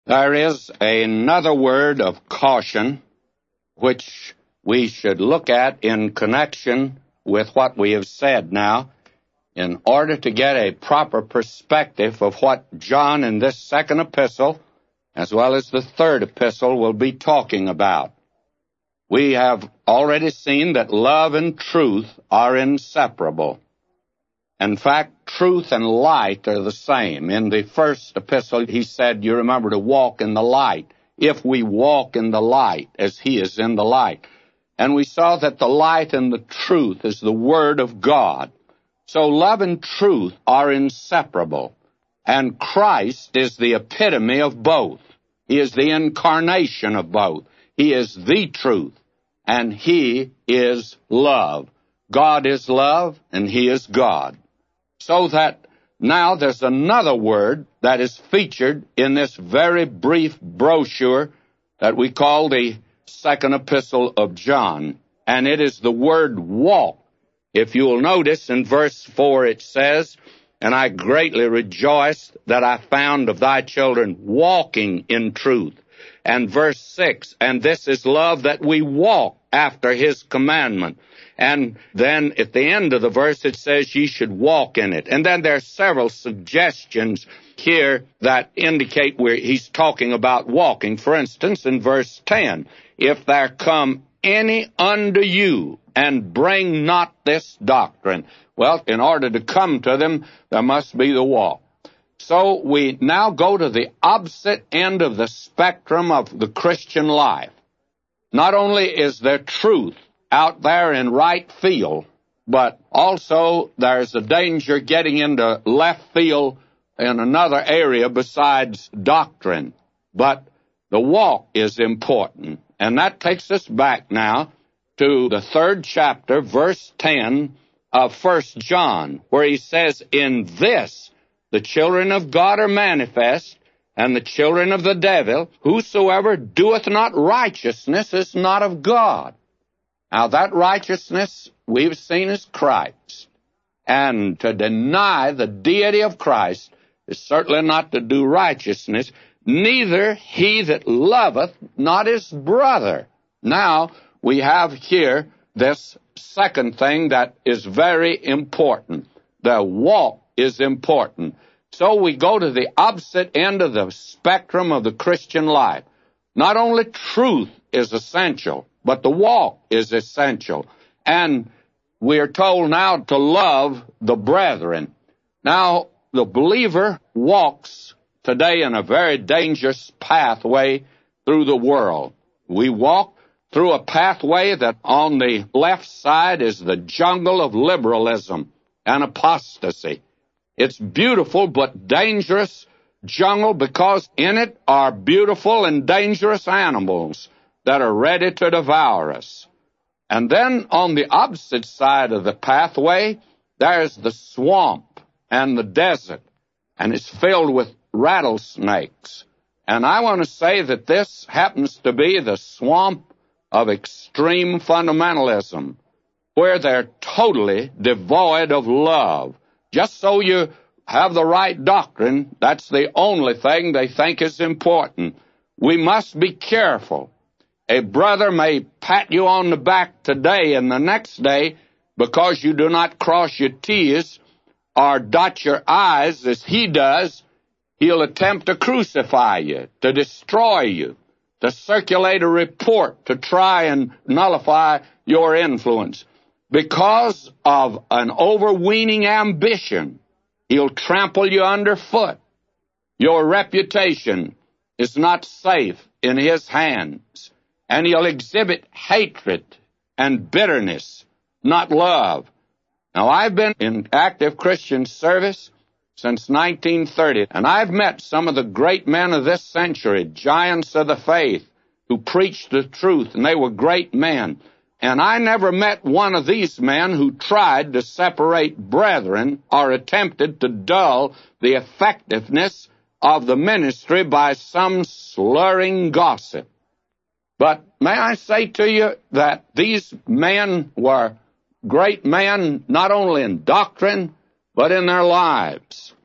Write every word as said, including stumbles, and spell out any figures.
There is another word of caution which we should look at in connection with what we have said now in order to get a proper perspective of what John in this second epistle, as well as the third epistle, will be talking about. We have already seen that love and truth are inseparable. In fact, truth and light are the same. In the first epistle, he said, you remember to walk in the light, if we walk in the light as he is in the light. And we saw that the light and the truth is the Word of God. So love and truth are inseparable. And Christ is the epitome of both. He is the incarnation of both. He is the truth, and he is love. God is love, and he is God. So that now there's another word that is featured in this very brief brochure that we call the second epistle of John, and it is the word walk. If you will notice in verse four it says, and I greatly rejoiced that I found of thy children walking in truth. And verse six, and this is love, that we walk after his commandment. And then at the end of the verse it says ye should walk in it. And then there are several suggestions here that indicate where he's talking about walking. For instance, in verse ten, if there come any unto you and bring not this doctrine. Well, in order to come to them, there must be the walk. So we now go to the opposite end of the spectrum of the Christian life. Not only is there truth out there in right field, but also there's a danger getting into left field in another area besides doctrine. But the walk is important. And that takes us back now to the third chapter, verse ten of First John, where he says, in this the children of God are manifest, and the children of the devil, whosoever doeth not righteousness is not of God. Now that righteousness we've seen is Christ. And to deny the deity of Christ is certainly not to do righteousness, neither he that loveth not his brother. Now we have here this second thing that is very important. The walk is important. So we go to the opposite end of the spectrum of the Christian life. Not only truth is essential, but the walk is essential. And we are told now to love the brethren. Now, the believer walks today in a very dangerous pathway through the world. We walk through a pathway that on the left side is the jungle of liberalism and apostasy. It's beautiful but dangerous jungle because in it are beautiful and dangerous animals that are ready to devour us. And then on the opposite side of the pathway, there's the swamp and the desert, and it's filled with rattlesnakes. And I want to say that this happens to be the swamp of extreme fundamentalism, where they're totally devoid of love. Just so you have the right doctrine, that's the only thing they think is important. We must be careful. A brother may pat you on the back today, and the next day, because you do not cross your T's or dot your I's as he does, he'll attempt to crucify you, to destroy you, to circulate a report to try and nullify your influence. Because of an overweening ambition, he'll trample you underfoot. Your reputation is not safe in his hands, and he'll exhibit hatred and bitterness, not love. Now, I've been in active Christian service since nineteen thirty, and I've met some of the great men of this century, giants of the faith, who preached the truth, and they were great men. And I never met one of these men who tried to separate brethren or attempted to dull the effectiveness of the ministry by some slurring gossip. But may I say to you that these men were great men not only in doctrine, but in their lives.